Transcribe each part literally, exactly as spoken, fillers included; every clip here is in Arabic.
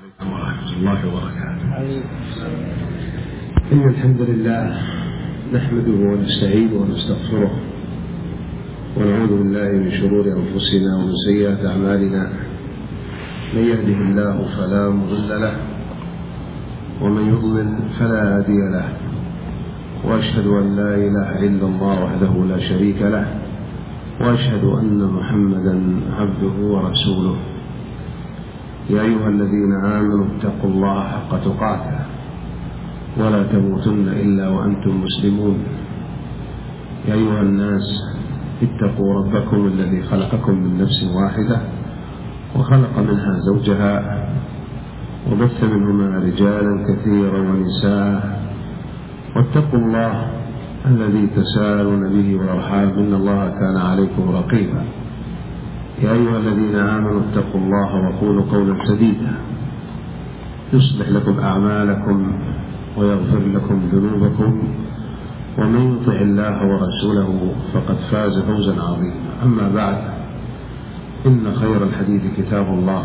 عليكم ورحمة الله وبركاته. إن الحمد لله نحمده ونستعينه ونستغفره ونعوذ بالله من شرور أنفسنا ومن سيئات أعمالنا. من يهده الله فلا مضل له ومن يضلل فلا هادي له، وأشهد أن لا إله إلا الله وحده لا شريك له، وأشهد أن محمدا عبده ورسوله. يا أيها الذين آمنوا اتقوا الله حق تقاته ولا تموتن إلا وأنتم مسلمون. يا أيها الناس اتقوا ربكم الذي خلقكم من نفس واحدة وخلق منها زوجها وبث منهما رجالا كثيرا ونساء، واتقوا الله الذي تساءلون به والأرحام إن الله كان عليكم رقيبا. يا أيها الذين آمنوا اتقوا الله وقولوا قولا سديدا يصلح لكم أعمالكم ويغفر لكم ذنوبكم، ومن يطع الله ورسوله فقد فاز فوزا عظيما. أما بعد، إن خير الحديث كتاب الله،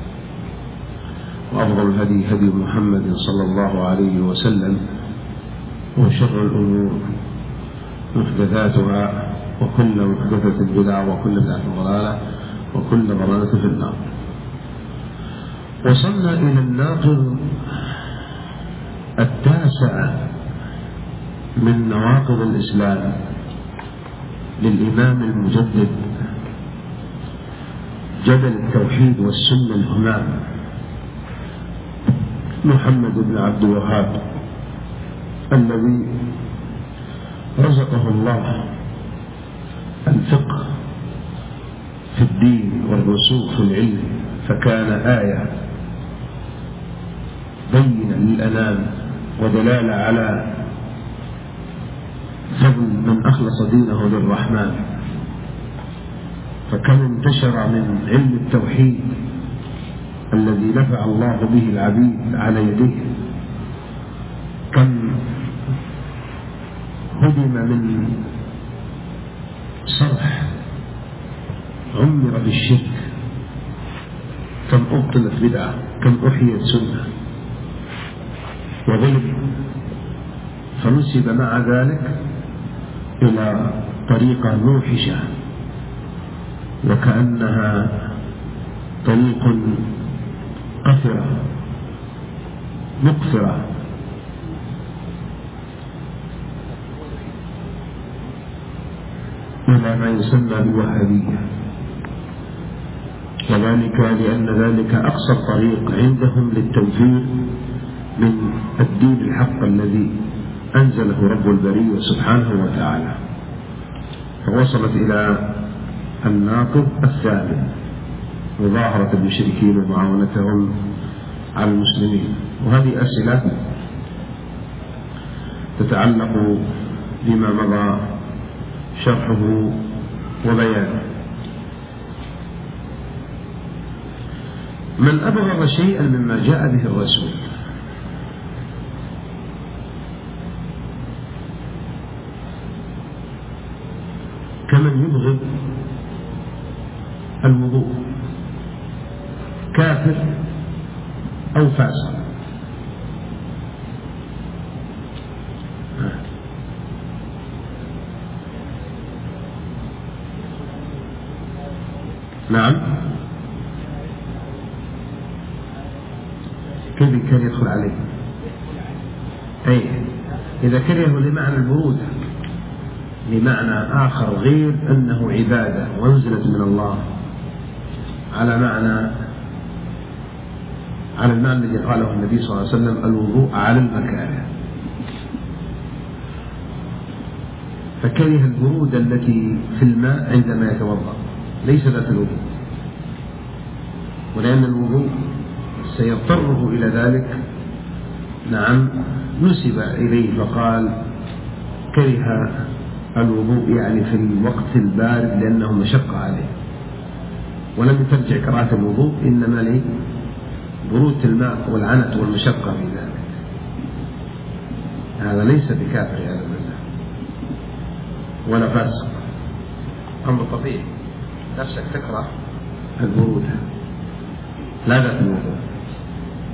وأفضل الهدي هدي محمد صلى الله عليه وسلم، وشر الأمور محدثاتها، وكل محدثة بدعة، وكل بدعة ضلالة، وكل ضلالة في النار. وصلنا إلى الناقض التاسع من نواقض الإسلام للإمام المجدد جبل التوحيد والسنة الإمام محمد بن عبد الوهاب، الذي رزقه الله الفقه في الدين والرسوخ في العلم، فكان آية بينة للأنام ودلالة على فضل من أخلص دينه للرحمن. فكم انتشر من علم التوحيد الذي نفع الله به العبيد على يديه، كم هدم من صرح عمر بالشرك، كم أبطلت بدعة، كم أحيت سنة وغلب، فنسب مع ذلك إلى طريقة موحشة وكأنها طريق قفرة مقفرة، إلى ما يسمى بالوهابية، وذلك لأن ذلك أقصى الطريق عندهم للتوفيق من الدين الحق الذي أنزله رب البرية سبحانه وتعالى. فوصلت إلى الناقض الثالث، مظاهرة المشركين ومعاونتهم على المسلمين. وهذه أسئلة تتعلق بما مضى شرحه وبيانه. من أبغض شيئا مما جاء به الرسول؟ كمن يبغض الوضوء، كافر أو فاسق. نعم، كيف كان يدخل عليه؟ أي إذا كرهه لمعنى البرودة، لمعنى آخر غير أنه عبادة وانزلت من الله، على معنى على المعنى الذي قاله النبي صلى الله عليه وسلم: الوضوء على المكاره. فكره البرودة التي في الماء عندما يتوضأ، ليس ذات الوضوء، ولأن الوضوء سيضطره إلى ذلك. نعم، نسب إليه فقال كره الوضوء يعني في الوقت البارد لأنه مشقة عليه، ولم ترجع كراهة الوضوء، إنما لي برودة الماء والعنت والمشقة في ذلك. هذا ليس بكافر يا رب الله ولا فاسق، أمر طبيعي، نفسك تكره البرودة لا ذات الوضوء.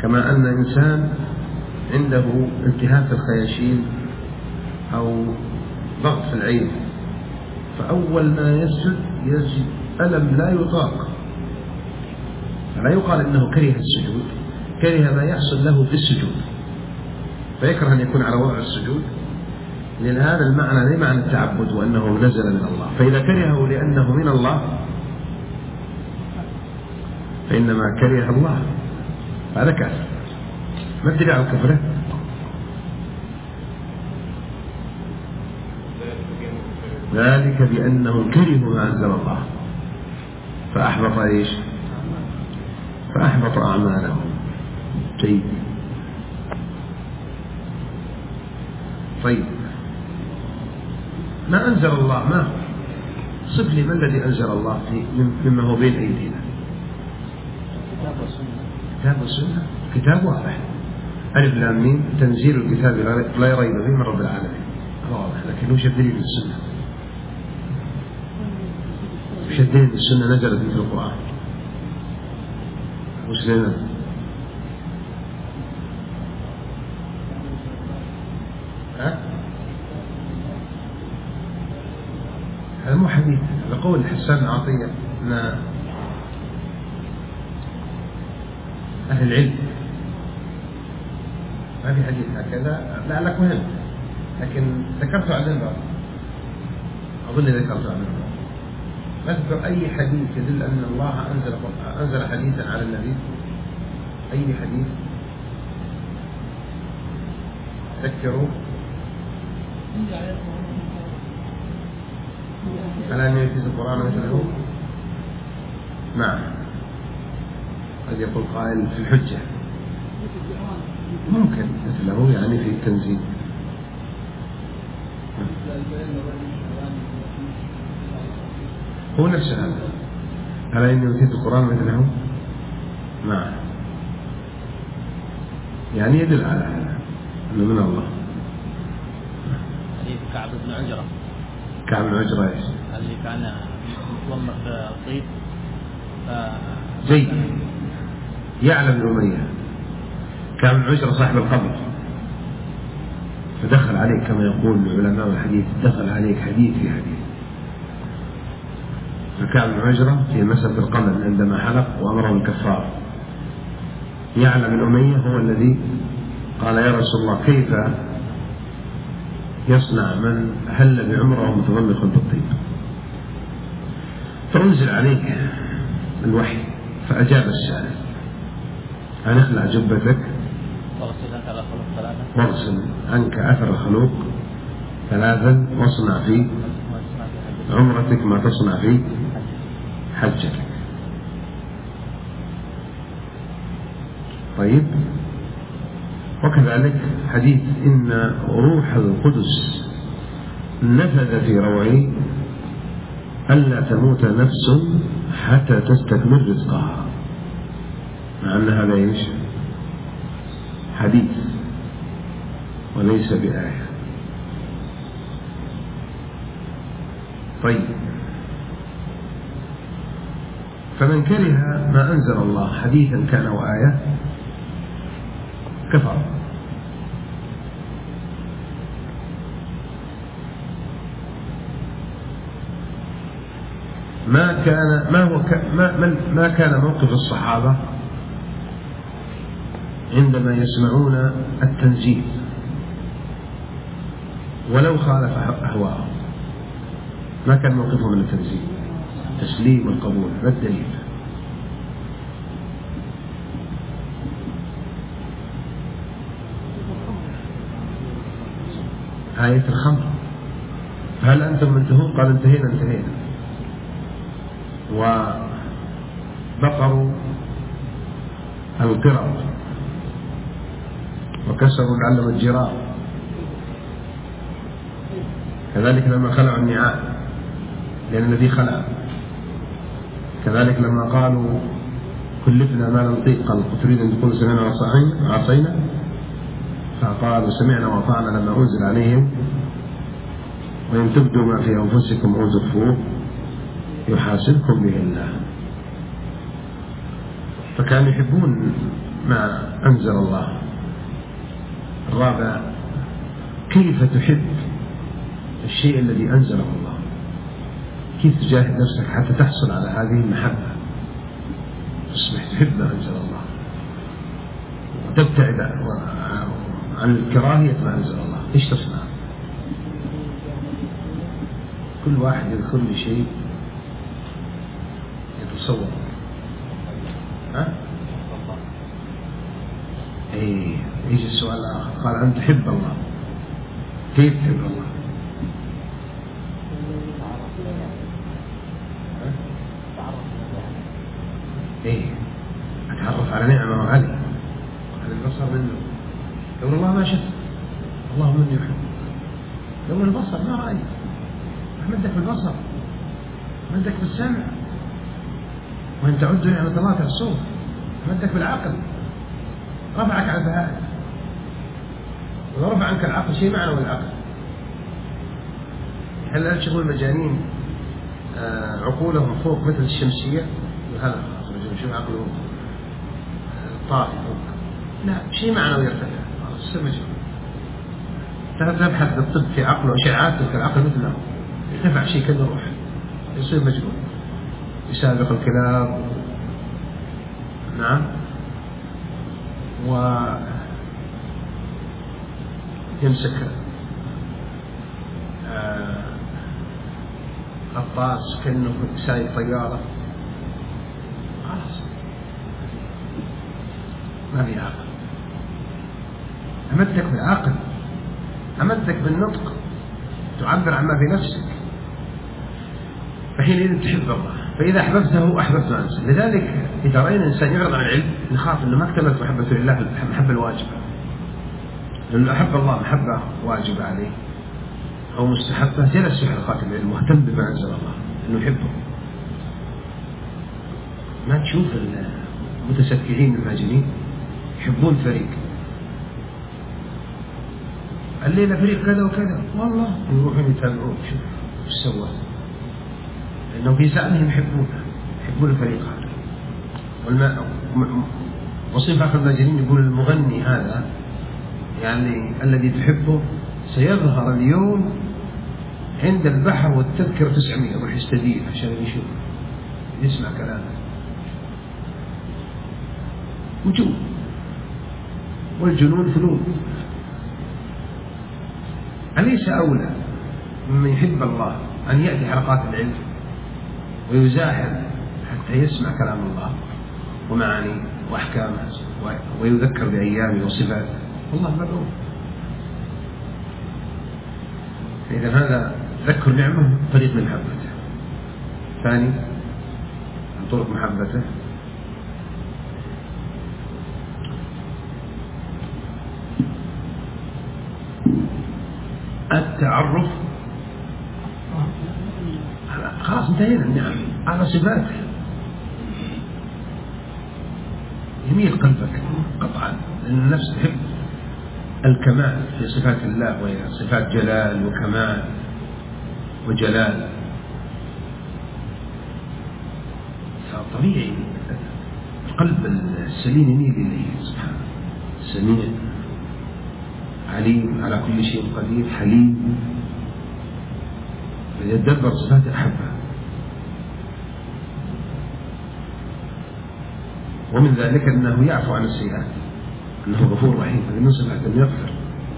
كما أن إنسان عنده التهاب في الخياشيم أو ضغط في العين، فأول ما يسجد يجد ألم لا يطاق، فلا يقال إنه كره السجود، كره ما يحصل له في السجود فيكره أن يكون على وضع السجود، لأن هذا المعنى ليس معنى التعبد وأنه نزل من الله. فإذا كرهه لأنه من الله فإنما كره الله، هذا كافر. ما الدليل على كفره؟ ذلك بأنهم كرهوا ما أنزل الله فأحبط إيش؟ فأحبط أعمالهم. جيد. طيب، ما أنزل الله ما هو؟ صف لي ما الذي أنزل الله مما هو بين أيدينا؟ كتاب والسنة. كتاب واضح، ألف لام ميم، تنزيل الكتاب لا ريب فيه من رب العالمين، هذا واضح. لكن وش الدليل في السنة؟ وش الدليل في السنة نزلت مثل القرآن؟ وش لنا؟ ها؟ هذا مو حديث، هذا قول حسان عطية من أهل العلم، ما في حديث هكذا. لعلك مهم، لكن ذكرته عن المنبر، أظن ذكرته عن المنبر. أذكر أي حديث يدل أن الله أنزل أنزل حديثا على النبي، أي حديث ذكروا على أن ينفذ القرآن مثله. نعم، قد يقول قائل في الحجة، ممكن مثله يعني في التنزيل. هو نفس هذا، على أن ينفذ القرآن مثله. نعم، يعني يدل على هذا أنه من الله. حديث كعب بن عجرة. كعب بن عجرة إيش؟ اللي كان متومر في طيب زي يعلم بن أمية. كعب بن عجرة صاحب القبر، فدخل عليك كما يقول علماء الحديث، دخل عليك حديث في حديث. فكعب بن عجرة في مسألة القمل عندما حلق وأمره بالكفار، يعلم بن أمية هو الذي قال يا رسول الله كيف يصنع من هل بعمره متضمخ بالطيب؟ فأنزل عليك الوحي فأجاب السائل، أن اخلع جبتك واغسل عنك أثر الخلوق ثلاثا واصنع في عمرتك ما تصنع في حجك. طيب، وكذلك حديث إن روح القدس نفذ في روعي ألا تموت نفس حتى تستكمل رزقها، مع أن هذا إيش؟ حديث وليس بآية. طيب، فمن كره ما أنزل الله حديثا كان أو آية كفر. ما كان ما هو ك ما, ما كان موقف الصحابة عندما يسمعون التنزيل ولو خالف أهواءهم؟ ما كان موقفهم من التنزيل؟ تسليم والقبول. ما الدليل؟ آية الخمر، هل أنتم منتهون؟ قال انتهينا انتهينا. وبقروا القرب وكسروا العلم الجرار، كذلك لما خلعوا النعال لأن الذي خلع، كذلك لما قالوا كلفنا ما نطيق، قال تريد أن تقول سمعنا وعصينا؟ فقالوا سمعنا وأطعنا لما أنزل عليهم وإن تبدوا ما في أنفسكم أو تخفوه يحاسبكم به الله. فكانوا يحبون ما أنزل الله. الرابع كيف تحب الشيء الذي أنزله الله، كيف تجاهد نفسك حتى تحصل على هذه المحبة، تصبح تحب ما أنزل الله وتبتعد عن الكراهية ما أنزل الله. إيش تصنع؟ كل واحد يذكر لي شيء يتصور. ها؟ إيه يجي السؤال الآخر، قال أن تحب الله، كيف تحب الله؟ إيه أتعرف على نعمة وعلي على البصر منه. لو الله ما شفت الله من يحب، لو البصر ما رأيت أحمدك بالبصر، أحمدك بالسمع، وإن تعدوا نعمة الله تحصوها. أحمدك بالعقل، رفعك عن البهائم، وإذا رفع عنك العقل شيء معنوي العقل. هل تشوفوا المجانين آه عقولهم فوق مثل الشمسية؟ هذا شوف عقله طافي فوق، لا شيء معنوي يرتفع، يصير مجنون. تبحث بالطب في عقله أشعاعات تلك العقل مثله يرتفع شيء كذا روح، يصير مجنون، يسابق الكلاب. نعم. ويمسك آه غطاس كأنه سايق طيارة، خلاص ما في عقل. أمدك بالعقل، أمدك بالنطق، تعبر عما في نفسك، فحينئذ تحب الله. فإذا أحببته أحببت ما أنزل. لذلك إذا رأينا إنسان يعرض عن العلم نخاف أنه ما اكتملت محبة لله، المحبة الواجبة، لأنه أحب الله محبة واجبة عليه أو مستحبة، جلس في حلقات العلم مهتم بما أنزل الله أنه يحبه. ما تشوف المتسكعين الماجنين يحبون فريق، الليلة فريق كذا وكذا، والله يروحون يتابعون شوف ايش سوى، لأنه في زعمهم يحبونه، يحبون الفريق هذا. والماء وصف آخر الماجنين يقول المغني هذا يعني الذي تحبه سيظهر اليوم عند البحر والتذكرة تسعمية، يروح يستدير عشان يشوف يسمع كلامه. وجود والجنون فنون. أليس أولى ممن يحب الله أن يأتي حلقات العلم ويزاحم حتى يسمع كلام الله ومعانيه وأحكامه ويذكر بأيامه وصفاته؟ والله مدعو. إذا هذا ذكر نعمه طريق من محبته. ثاني من طرق محبته التعرف. خلاص انتهينا النعم على صفاته، يميل قلبك قطعا، لأن النفس تحب الكمال في صفات الله، وهي صفات جلال وكمال وجلال. فطبيعي القلب السليم يميل إليه سبحانه. سميع عليم على كل شيء قدير حليم، فيتدبر صفات أحبها. ومن ذلك أنه يعفو عن السيئات، أنه غفور رحيم، هذه من صفات أنه يغفر.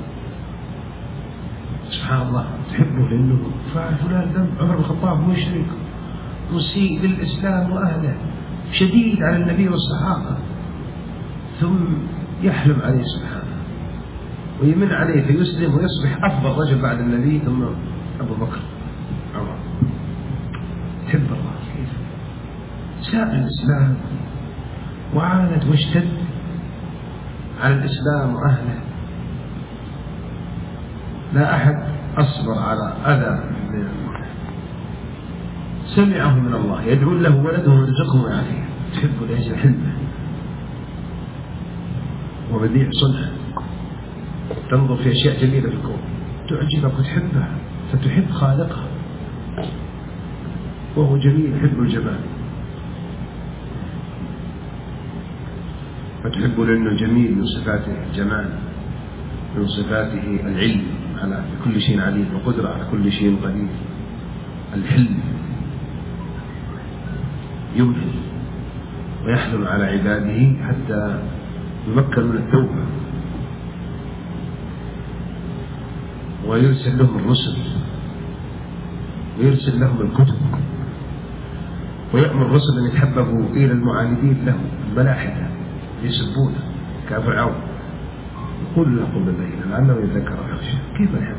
سبحان الله تحبه لأنه فعل فلان ذنب، عمر بن الخطاب مشرك مسيء للإسلام وأهله، شديد على النبي والصحابة، ثم يحلم عليه سبحانه ويمن عليه فيسلم ويصبح أفضل رجل بعد النبي ثم أبو بكر عمر. تحب الله كيف ساب الإسلام وعاند واشتد على الإسلام وأهله. لا أحد أصبر على أذى سمعه من الله يدعو له ولده ويرزقه ويعافيه. تحبه لأجل حلمه وبديع صنعه، تنظر في أشياء جميلة في الكون تعجبك وتحبها، فتحب خالقها وهو جميل يحب الجمال. فتحبه لأنه جميل، من صفاته الجمال، من صفاته العلم على كل شيء عليم، وقدرة على كل شيء قدير، الحلم، يمهل ويحلم على عباده حتى يمكن من التوبة، ويرسل لهم الرسل ويرسل لهم الكتب، ويأمر الرسل أن يتحببوا إلى المعاندين له الملاحدة يسبونه كفرعون، يقول له قل الليل لعله يذكر أو يخشى. كيف الحب؟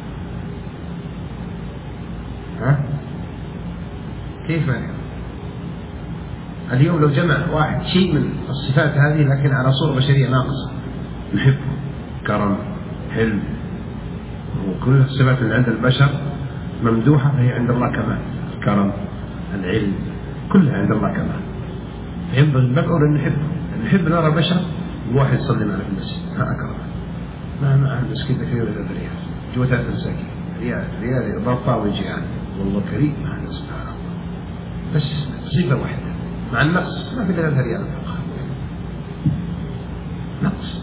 ها؟ كيف الحب؟ اليوم لو جمع واحد شيء من الصفات هذه لكن على صورة بشرية ناقصة نحبه، كرم، حلم، وكل الصفات اللي عند البشر ممدوحة فهي عند الله كمال، الكرم، العلم، كلها عند الله كمال. ينبغي المدعو أن نحبه، نحب نرى بشر واحد يصلي معنا في المسجد، ما أكرم، ما معه مسكين كثير إلى ريال، جوا ثلاثة مساكين، ريال ريال ضغطة وجيعان، والله كريم معنا سبحان الله، بس صفة واحدة مع النقص ما في ثلاثة ريال فقط، نقص.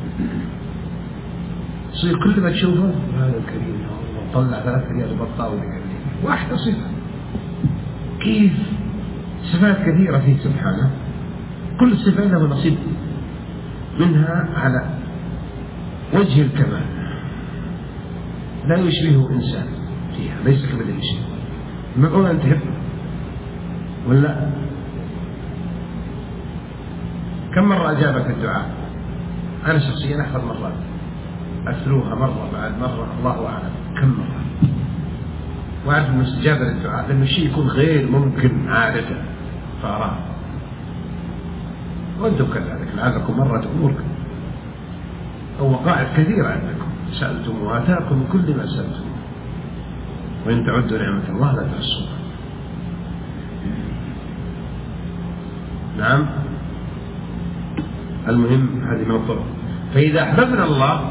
صير كل ما تشوفه هذا الكريم الله طلع ثلاثة ريال بطاوة واحدة صفة. كيف صفات كثيرة فيه سبحانه، كل صفة له نصيب منها على وجه الكمال، لا يشبهه إنسان فيها، ليس كمثله شيء. المدعو أن تحب ولا كم مرة أجابك الدعاء؟ أنا شخصيا أحفظ مرات أتلوها مرة بعد مرة، الله أعلم كم مرة، وأعرف أن استجابة للدعاء لأن الشيء يكون غير ممكن عادة فأراه، وأنتم كذلك لعلكم مرة أموركم أو وقائع كثيرة عندكم سألتم وآتاكم من كل ما سألتم، وإن تعدوا نعمة الله لا تحصوها. نعم، المهم هذه من الطرق. فإذا أحببنا الله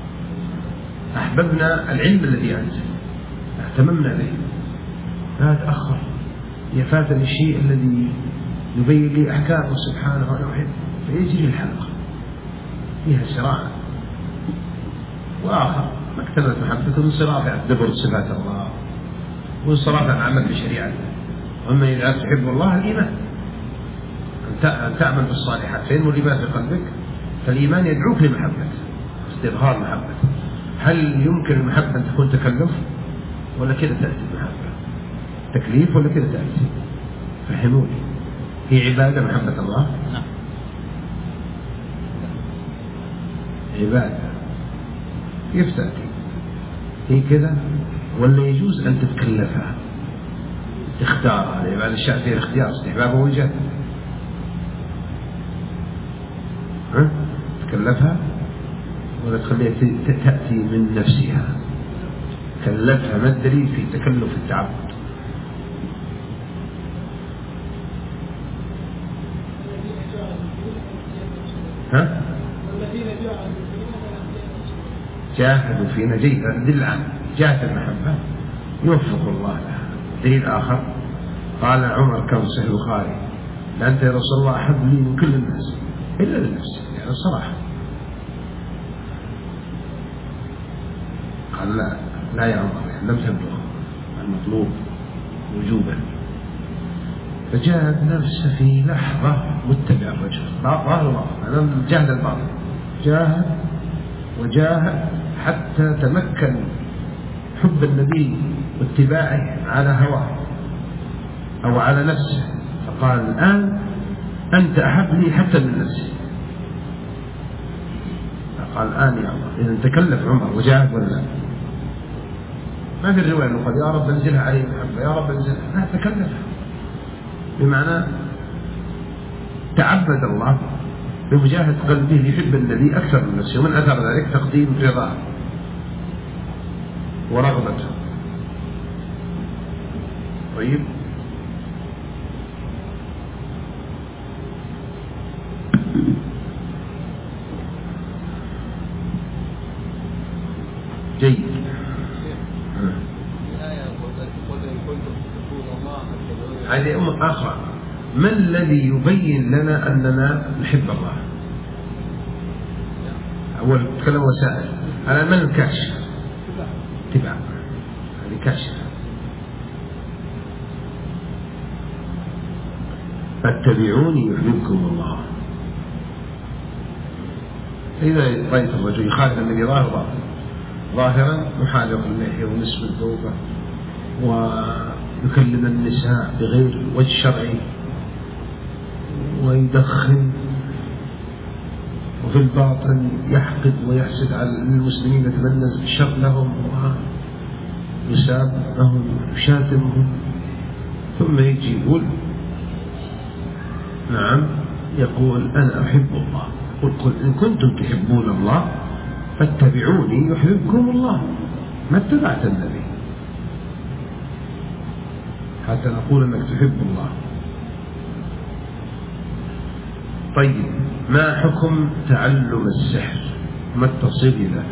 أحببنا العلم الذي أنزل، اهتممنا به، لا أتأخر، يفاتني الشيء الذي يبين لي أحكامه سبحانه وأنا أحب، فيجري الحلقة فيها صراع. وآخر ما اكتملت محبته من صراف عن دبر صفات الله وصراف عن عمل بشريعته. وأما إذا تحب الله الإيمان، أن تعمل بالصالحات، فإنه الإيمان في قلبك، فالإيمان يدعوك لمحبته، استظهار محبته. هل يمكن المحبة أن تكون تكلف ولا كده تأتي المحبة؟ تكليف ولا كده تأتي؟ فهموني، هي عبادة محبة الله؟ نعم عبادة. كيف تأتي؟ هي كده ولا يجوز أن تتكلفها تختارها؟ العبادة الشيء فيها الاختيار، استحباب ووجاد. ها؟ تكلفها ولا تخليها تأتي من نفسها؟ كلفها، ما الدليل في تكلف التعبد؟ ها؟ جاهدوا فينا جيدا، دل عن جاهد المحبة يوفق الله لها. دليل آخر قال عمر كم صحيح البخاري: أنت يا رسول الله أحب لي من كل الناس إلا لنفسي، يعني الصراحة. قال لا لا يا عمر، يعني لم تبلغ المطلوب وجوبا. فجاهد نفسه في لحظة متبع الرجل، ظاهر الله أنا جاهد الباطل، جاهد وجاهد حتى تمكن حب النبي واتباعه على هواه أو على نفسه. فقال الآن أنت أحب لي حتى من نفسي. فقال الآن يا عمر، إذا تكلف عمر وجاهد ولا لا؟ ما في الرواية أنه قال يا رب انزلها عليه محبة، يا رب انزلها، لا، تكلف، بمعنى تعبد الله بمجاهد قلبه ليحب النبي أكثر من نفسه، ومن أثر ذلك تقديم رضاه ورغبته. طيب، جيد. هذه أمر آخر، ما الذي يبين لنا أننا نحب الله؟ أول تكلم وسائل، الآن من الكاشف؟ اتباع، هذه كاشف. فاتبعوني يحببكم الله. إذا رأيت الرجل يخالف النبي ظاهر ظاهر ظاهرا محالق اللحية ونسب الثوبة ويكلم النساء بغير وجه شرعي ويدخن، وفي الباطن يحقد ويحسد على المسلمين، يتمنى الشر لهم ويسابهم ويشاتمهم، ثم يجي يقول نعم، يقول أنا أحب الله. قل قل إن كنتم تحبون الله فاتبعوني يحببكم الله. ما اتبعت النبي حتى نقول أنك تحب الله. طيب، ما حكم تعلم السحر؟ ما التفصيل له؟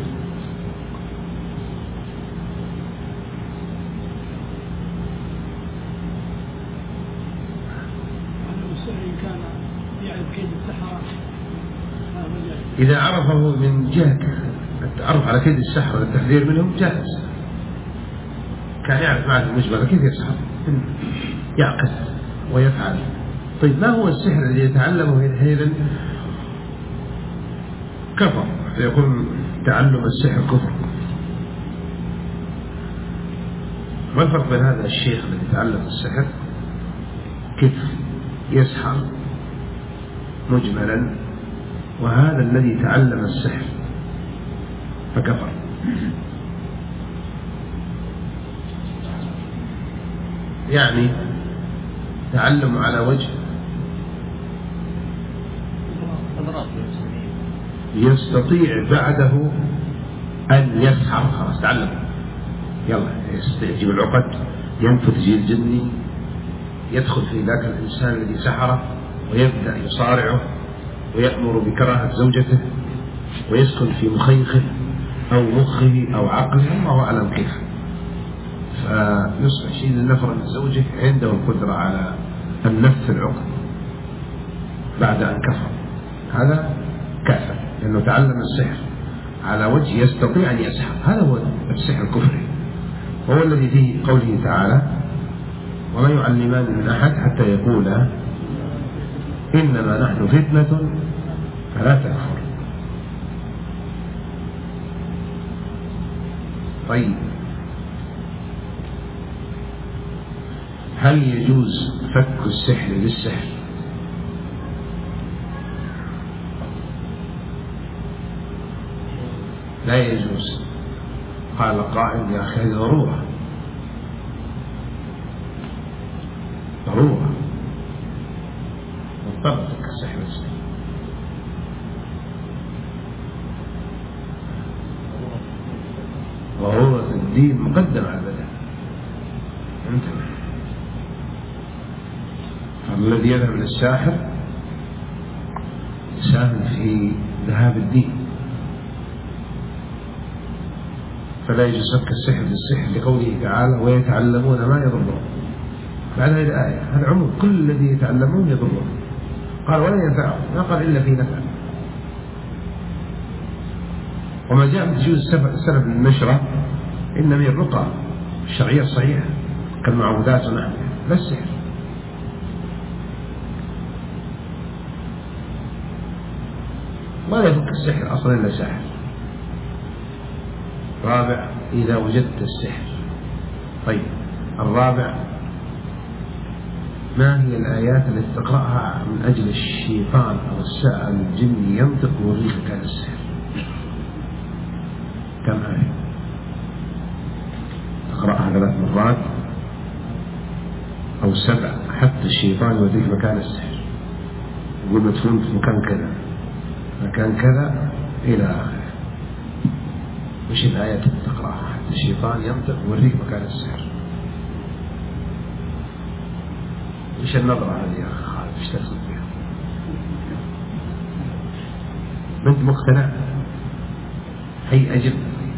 إذا عرفه من جهة التعرف على كيد السحر والتحذير منهم جائز. كان يعرف معه المجمل كيف يسحر، يعقد ويفعل. طيب، ما هو السحر الذي يتعلمه حينئذ كفر، فيكون تعلم السحر كفر؟ ما الفرق بين هذا الشيخ الذي يتعلم السحر كيف يسحر مجملا وهذا الذي تعلم السحر فكفر؟ يعني تعلم على وجه يستطيع بعده أن يسحر، خلاص تعلم، يلا يجيب العقد، ينفذ جيل جني، يدخل في ذاك الإنسان الذي سحره ويبدأ يصارعه ويأمر بكراهة زوجته ويسكن في مخيخه أو مخه أو عقله، الله أعلم كيف، فيصبح شيء النفر من زوجه عنده القدرة على أن نفذ العقد بعد أن كفر. هذا كافر لأنه تعلم السحر على وجه يستطيع أن يسحر. هذا هو السحر الكفري، وهو الذي فيه قوله تعالى وما يعلمان من أحد حتى يقولا إنما نحن فتنة فلا تكفر. طيب، هل يجوز فك السحر بالسحر؟ لا يجوز. قال قائل يا أخي ضرورة ضرورة مضطر فك السحر بالسحر. ضرورة الدين مقدم على البدن. انتبه، فالذي يذهب للساحر يساهم في ذهاب الدين، فلا يجوز فك السحر بالسحر لقوله تعالى ويتعلمون ما يضرهم. بعد هذه الآية هذا عموم، كل الذي يتعلمون يضرهم، قال ولا ينفعهم، ما قال إلا في نفع. وما جاء بتجوز السلف بالنشرة إن من الرقى الشرعية الصحيحة كالمعوذات ونحوها، لا السحر. ما يفك السحر أصلا إلا ساحر. رابع، إذا وجدت السحر. طيب، الرابع، ما هي الآيات التي تقرأها من أجل الشيطان أو السائل الجني ينطق ويريك كان السحر؟ كم آية تقرأها ثلاث مرات أو سبع حتى الشيطان يوديك مكان السحر، يقول مدفون في مكان كذا مكان كذا إلى آخره. وش الآيات اللي تقرأها حتى الشيطان ينطق ويوريك مكان السحر؟ وش النظرة هذه يا أخي خالد؟ وش تقصد بها؟ ما أنت مقتنع؟ هي أجب.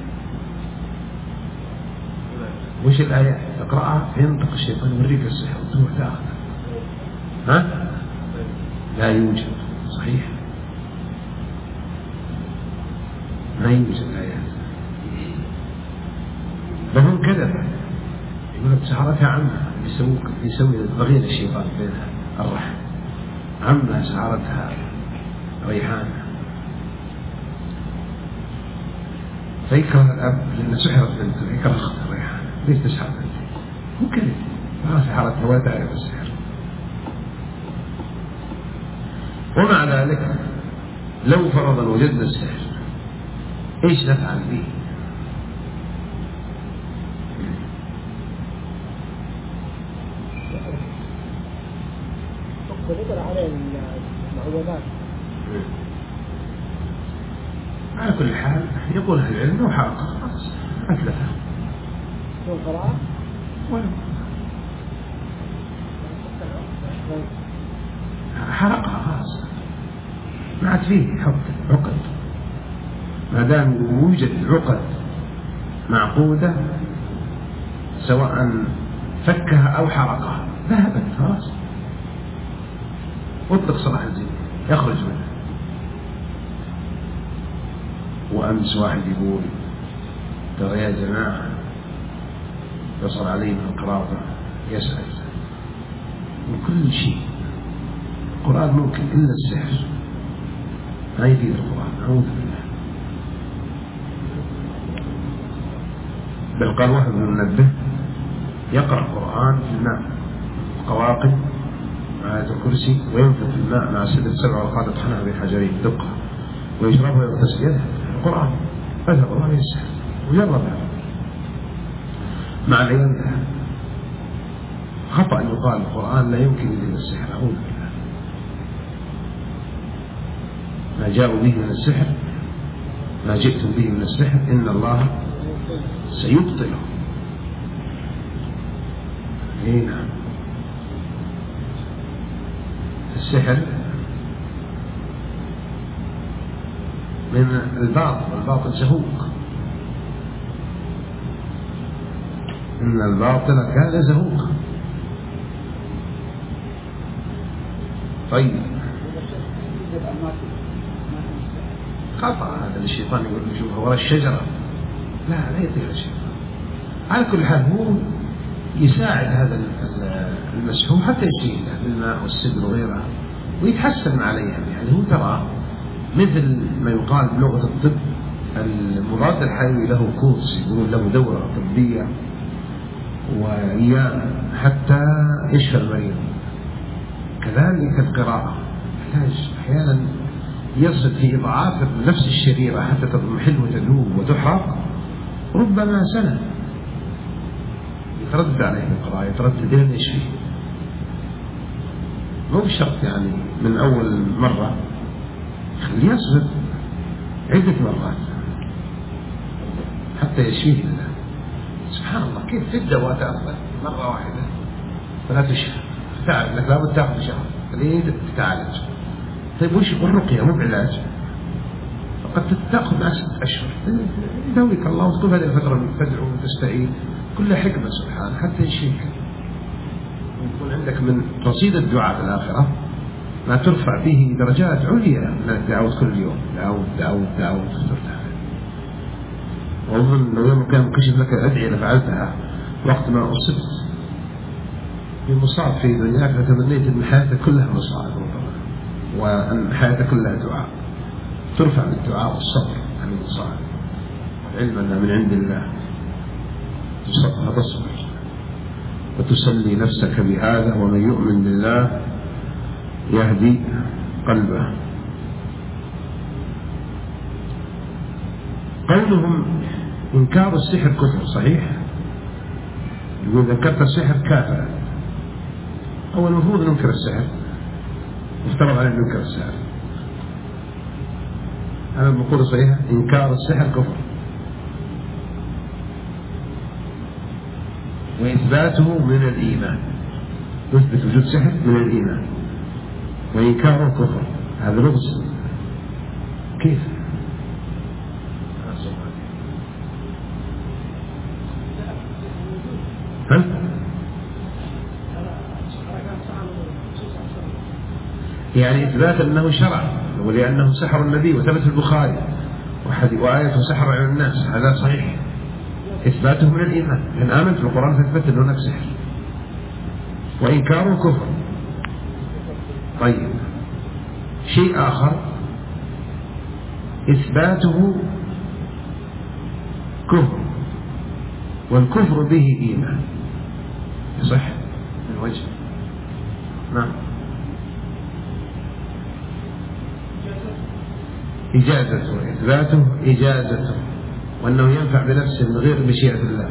وش الآيات تقرأها ينطق الشيطان يوريك السحر وتروح تأخذ؟ ها؟ لا يوجد. صحيح. ما يوجد آيات. لهم كذب، يقول لك سحرتها عمها، يسوي يسوي ضغير الشيطان بينها الرحم، عمها سحرتها ريحانة، فيكره الأب لأن سحرت بنته، يكره أخته ريحانة، ليش تسحر بنتي؟ هو كذب، ما سحرتها ولا تعرف السحر. ومع ذلك لو فرضا وجدنا السحر ايش نفعل به؟ ذكر عليه المعوذات. على كل حال يقول أهل العلم وحرقة خلاص أتلفه والقراءة حرقها خلاص ما عاد فيه حط عقد، ما دام وجد عقد معقودة سواء فكها أو حرقها ذهبت خلاص، واطلق صلاح الزين يخرج منه. وأمس واحد يقول ترى يا جماعة يصل عليه من القراءة يسأل من كل شيء، القرآن ممكن إلا السحر ما يفيد القرآن، أعوذ بالله. بل قال واحد من المنبه يقرأ القرآن في الماء قواقب آية الكرسي وينفذ في الماء مع سدة سبع ورقات طحنها بحجرين دقة ويشربها ويغتسل يده القرآن أذهب الله يسحر وجرب هذا مع العلم ده خطأ أن يقال القرآن لا يمكن إلا السحر، أعوذ بالله. ما جاءوا به من السحر ما جئتم به من السحر إن الله سيبطله. إيه نعم، السحر من الباطل، الباطل زهوق، إن الباطل كان زهوق. طيب خطأ هذا الشيطان يقول نشوفها وراء الشجرة، لا لا يطير الشيطان. على كل حال هو يساعد هذا المسحوم حتى يشيل بالماء والسدر وغيرها ويتحسن عليها. يعني هو ترى مثل ما يقال بلغة الطب المضاد الحيوي له كورس، يقولون له دورة طبية وأيام حتى يشفى المريض. كذلك القراءة يحتاج أحيانا يصل في إضعاف نفس الشريرة حتى تضمحل وتذوب وتحرق ربما سنة، يتردد عليه القراءة، يتردد لين يشفي. مو بشرط يعني من أول مرة، خليه يصبر عدة مرات حتى يشفيه الله. سبحان الله كيف في الدواء تأخذ مرة واحدة فلا تشفى، تعرف لك لابد تأخذ شهر خليه تتعالج. طيب وش الرقية مو بعلاج، فقد تأخذ مع ست أشهر يداويك الله وتقول هذه الفترة تدعو وتستعين كلها حكمة سبحانه حتى يشفيك. ويكون عندك من رصيد الدعاء في الآخرة ما ترفع فيه درجات عليا من الدعوة كل يوم، دعوة دعوة دعوة ترتاح. وأظن لو يوم القيامة كشف لك الأدعية اللي فعلتها وقت ما أصبت بمصاب في دنياك فتمنيت أن حياتك كلها مصاب وأن حياتك كلها دعاء، ترفع بالدعاء والصبر عن المصاب والعلم أنها من عند الله، تصبر وتسلي نفسك بهذا. ومن يؤمن بالله يهدي قلبه. قولهم إنكار السحر كفر صحيح، يقول ذكرت السحر كافر. أول المفروض ننكر السحر، مفترض علينا ننكر السحر. أنا بقول صحيح إنكار السحر كفر، وإثباته من الإيمان. نثبت وجود سحر من الإيمان وإنكاره كفر، هذا لغز. كيف؟ ها؟ يعني إثبات أنه شرع ولأنه سحر النبي وثبت في البخاري وآية سحر على الناس، هذا صحيح إثباته من الإيمان، إن آمنت بالقرآن فاثبت أنه هناك سحر، وإنكاره كفر. طيب شيء آخر إثباته كفر والكفر به إيمان، يصح من وجه. نعم. إجازته، إثباته إجازته، وأنه ينفع بنفسه من غير مشيئة الله،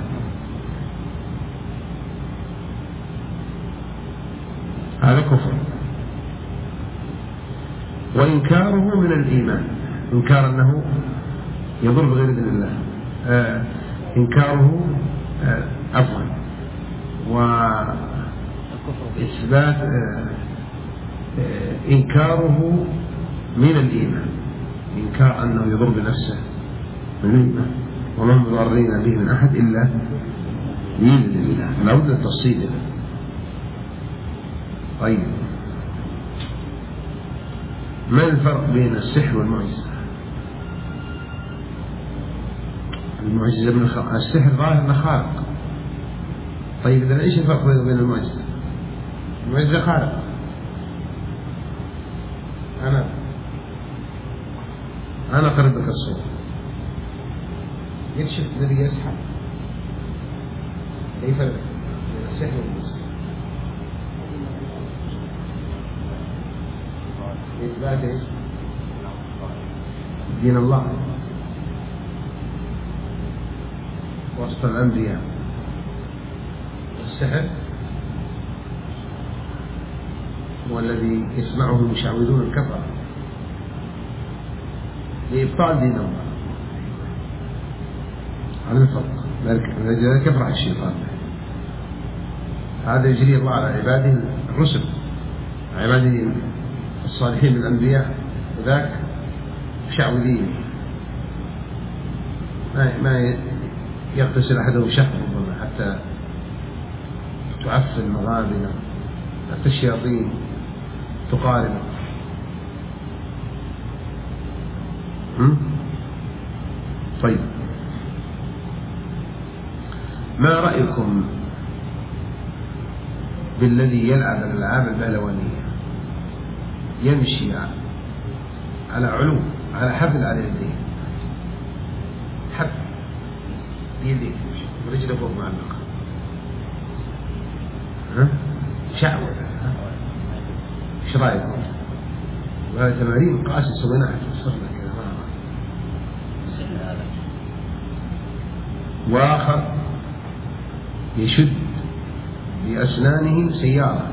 هذا كفر. وإنكاره من الإيمان، إنكار أنه يضر بغير إذن الله، آه إنكاره آه عفوا وإثبات آه آه إنكاره من الإيمان، إنكار أنه يضر بنفسه من الإيمان، وما هم ضارين به من أحد إلا بإذن الله، فلا بد من التفصيل. طيب ما الفرق بين السحر والمعجزة؟ المعجزة من الخارق، السحر ظاهر أنه خارق. طيب إذا إيش الفرق بين وبين المعجزة؟ المعجزة خارق. أنا أنا قرب لك الصوت، يكشف الذي يسحر، أي فرق بين السحر والمعجزة؟ إثبات إيش؟ دين الله، وسط الأنبياء. السحر هو الذي يسمعه المشعوذون الكفرة لإبطال دين الله، هذا الفرق. ذلك يفرح الشيطان، هذا يجري الله على عباده الرسل، عباده الصالحين من الأنبياء، وذاك مشعوذين ما ما يغتسل أحدهم شهر ربما حتى تعفن مغابنا، حتى الشياطين تقارن. طيب ما رأيكم بالذي يلعب الألعاب البهلوانية، يمشي على علو على حبل على يديه، حبل بيديه ورجله فوق معلقة، ها شعوذة، ايش رايكم؟ وهذا تمارين قاسي سويناها صرنا كذا ما واخر يشد بأسنانه سيارة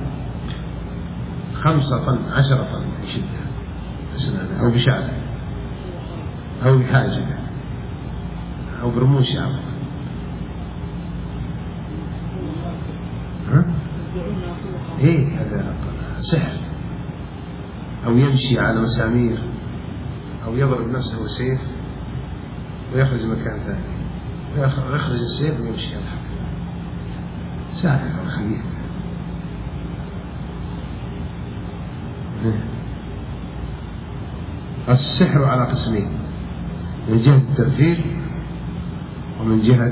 خمسة طن عشرة طن يشدها بأسنانه أو بشعره أو بحاجبه أو برموشه عفوا، ها؟ إيه هذا سحر. أو يمشي على مسامير، أو يضرب نفسه سيف ويخرج مكان ثاني، ويخرج السيف ويمشي يضحك، ساحر أو خبيث. السحر على قسمين، من جهة التأثير ومن جهة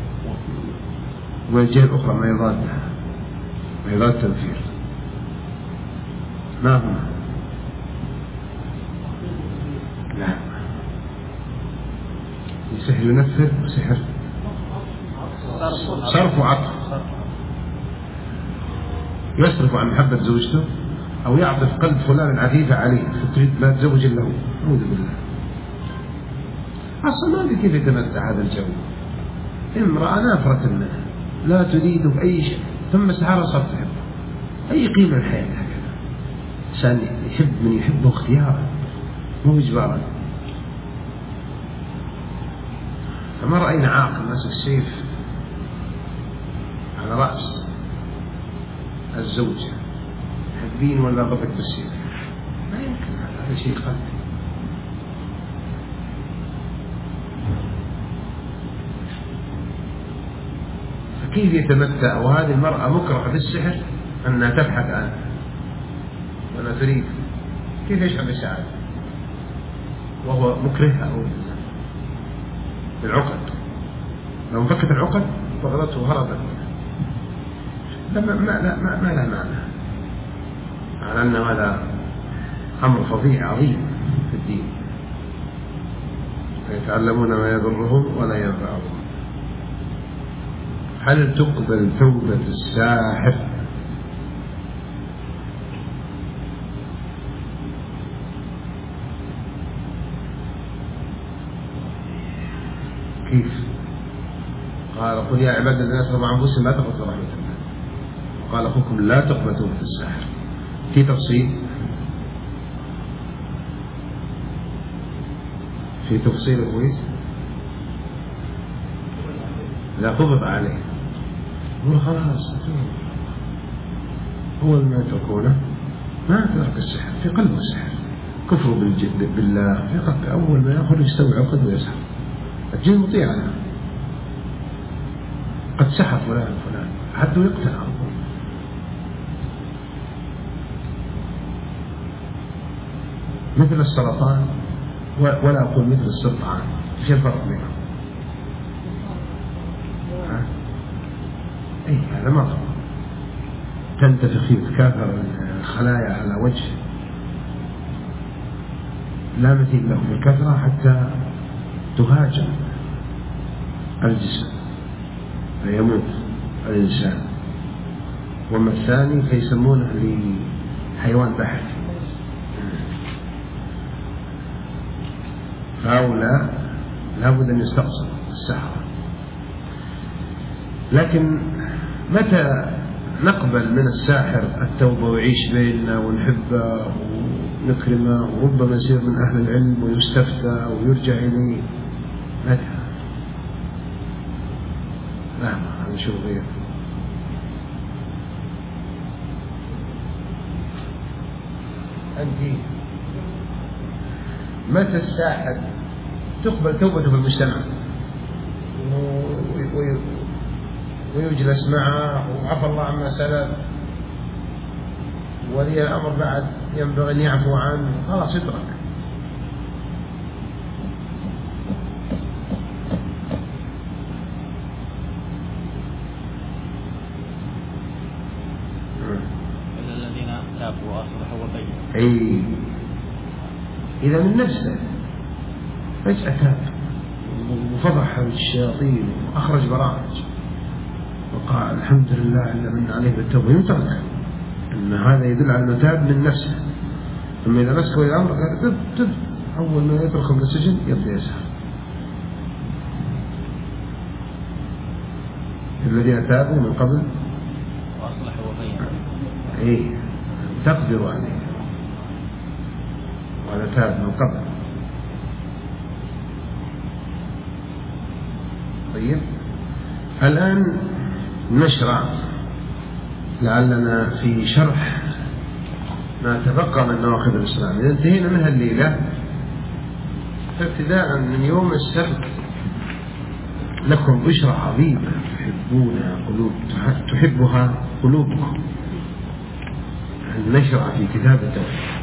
ومن الجهة الأخرى ما يضادها، ما يضاد التنفير. ما هما؟ لا، سحر ينفر وسحر صرف وعطف، يصرف عن محبة زوجته أو يعطف قلب فلان عفيفة عليه فتريد ما تزوج له، أعوذ بالله. أصلا ما أدري كيف يتمتع هذا الجو، امرأة نافرة منه لا تريد بأي شيء، ثم سحرها صرت تحب، أي قيمة الحياة هكذا. إنسان يحب من يحبه اختيارا مو إجبارا. فما رأينا عاقل ماسك السيف على رأس الزوجة، حبين ولا ضبط بالسيف، ما يمكن، هذا شيء قلبي. فكيف يتمتع وهذه المرأة مكرهة بالسحر أنها تبحث عنه ولا تريد، كيف يشعر بالسعادة وهو مكرهها؟ أو العقد، لو انفكت العقد طردته وهربت. لا ما لا ما, ما لا معنى على أن هذا أمر فظيع عظيم في الدين، يتعلمون ما يضرهم ولا ينفعهم. هل تقبل توبة الساحر؟ كيف؟ قال قل يا عباد الذين اسرفوا على انفسهم لا تقنطوا من رحمة الله، قال اخوكم لا تقبل توبة الساحر. في تفصيل في تفصيل كويس، لا قبض عليه يقول خلاص هو ما يتركونه ما ترك السحر، في قلبه السحر، كفر بالله في قلبه، أول ما يأخذ يستوي عقد ويسحر. الجن مطيع له، قد سحر فلان فلان حتى يقتل على طول. مثل السرطان ولا أقول مثل السرطان، ايش الفرق بينهم؟ اي هذا مرض تنتفخ وتكاثر الخلايا على وجه لا مثيل له في الكثرة حتى تهاجم الجسم فيموت الإنسان. وما الثاني فيسمونه لحيوان بحث، فهؤلاء لابد أن يستقصد السحرة. لكن متى نقبل من الساحر التوبة ويعيش بيننا ونحبه ونكرمه وربما يصير من أهل العلم ويستفتى ويرجع إليه؟ متى؟ لا هذا شو غير. أنت متى الساحر تقبل توبته في المجتمع ويجلس معه وعفى الله عما سلف، ولي الأمر بعد ينبغي أن يعفو عنه، خلاص يترك. إلا الذين تابوا وأصلحوا وبينوا. أي إذا من نفسه فجأة تاب وفضح الشياطين وأخرج برامج وقال الحمد لله إلا من عليه بالتوبة، يترك. أن هذا يدل على أنه تاب من نفسه. أما إذا مسكوا الأمر قال تب تب، أول ما يدخل من السجن يبدأ يسهر. الذين تابوا من قبل وأصلحوا وبينوا إيه تقدروا عليه، وهذا تاب من قبل. طيب الآن نشرع لعلنا في شرح ما تبقى من نواقض الإسلام. إذا انتهينا منها الليلة، فابتداء من يوم السبت لكم بشرى عظيمة تحبونها قلوب تحبها قلوبكم، أن نشرع في كتاب التوحيد،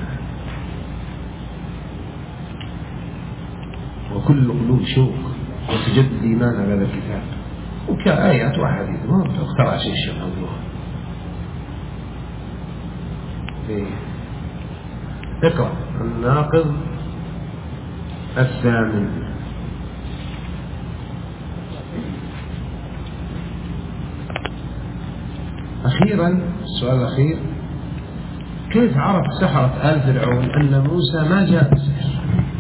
وكل قلوب شوق وتجدد إيمان على هذا الكتاب، وكآيات وأحاديث ما اخترع شيء الشيخ الله. اقرأ الناقض الثامن. أخيرا السؤال الأخير، كيف عرف سحرة آل فرعون أن موسى ما جاء بسحر؟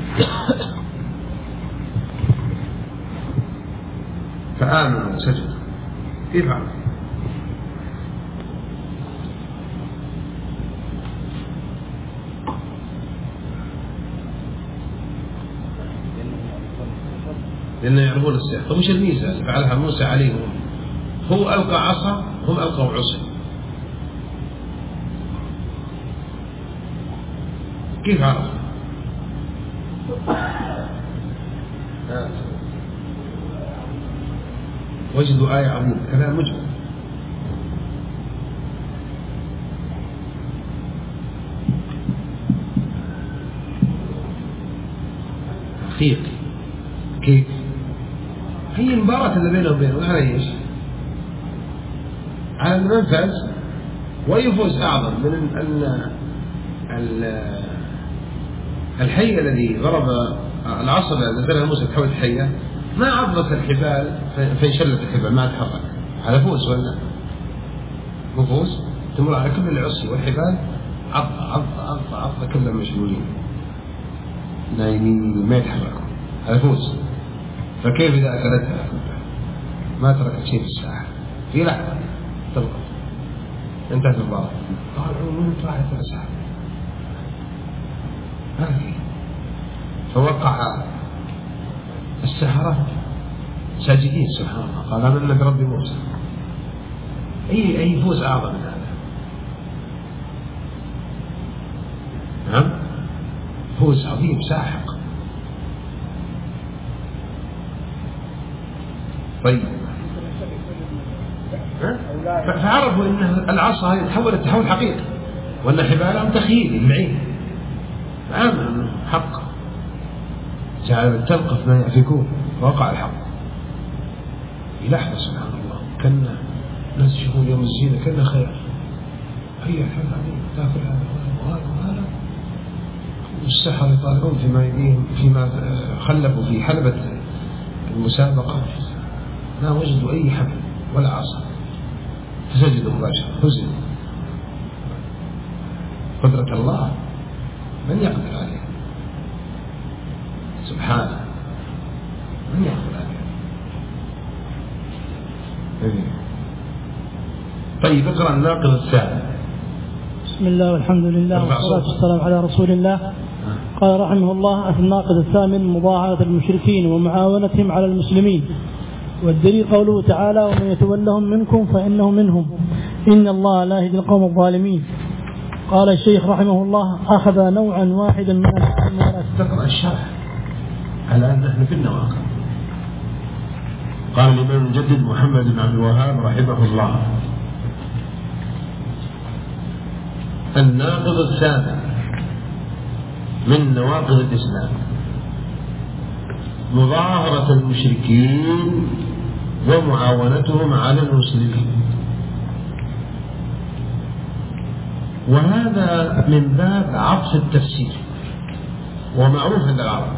فآمنوا وسجدوا، كيف عرف؟ لأنه يعرفون السحر. طيب وش الميزة اللي فعلها موسى عليهم؟ هو ألقى عصا هم ألقوا عصا، كيف عرف؟ وجدوا آية عظيمة، كلام مجمل حقيقي. كيف؟ هي المباراة اللي بينه وبينه على ايش؟ على المنفذ، ويفوز أعظم من ال ال الحية الذي ضرب العصا الذي نزلها موسى تحولت حية، ما عضت الحبال فانشلت الحبال ما تحرك. هذا فوز ولا مو فوز؟ تمر على كل العصي والحبال عض عض عض عض كلهم مشغولين نايمين ما يتحركوا، هذا فوز. فكيف إذا أكلتها ما تركت شيء في الساحة في لحظة تلقط انتهت المباراة. قالوا من راح تسعى ما في. فوقع السحرة ساجدين سبحان الله، قال آمنا برب موسى. أي أي فوز أعظم من هذا؟ نعم فوز عظيم ساحق. طيب فعرفوا أن العصا هذه تحولت تحول حقيقي، وأن حبالهم تخيل بعيد، فآمنوا أنه حق، جعلت تلقف ما يأفكون، وقع الحق في لحظة سبحان الله. كنا ناس يشوفون يوم الزينة كنا خير، هي الحين تأكل هذا وهذا وهذا، والسحر يطالعون فيما يديهم فيما خلفوا في حلبة المسابقة، ما وجدوا أي حبل ولا عصا، فسجدوا مباشرة. حزن قدرة الله من يقدر عليه سبحانه، من يقدر عليه. طيب اقرأ الناقض الثاني. بسم الله والحمد لله والصلاة والسلام على رسول الله. قال رحمه الله: الناقض الثامن مضاعفة المشركين ومعاونتهم على المسلمين. والدليل قوله تعالى: ومن يتولهم منكم فإنه منهم إن الله لا يهدي القوم الظالمين. قال الشيخ رحمه الله: أخذ نوعا واحدا من المؤمنات. تقرأ الشرح على أن نحن في النواقض. قال الإمام المجدد محمد بن عبد الوهاب رحمه الله: الناقض الثاني من نواقض الإسلام مظاهرة المشركين ومعاونتهم على المسلمين. وهذا من باب عطف التفسير، ومعروف عند العرب.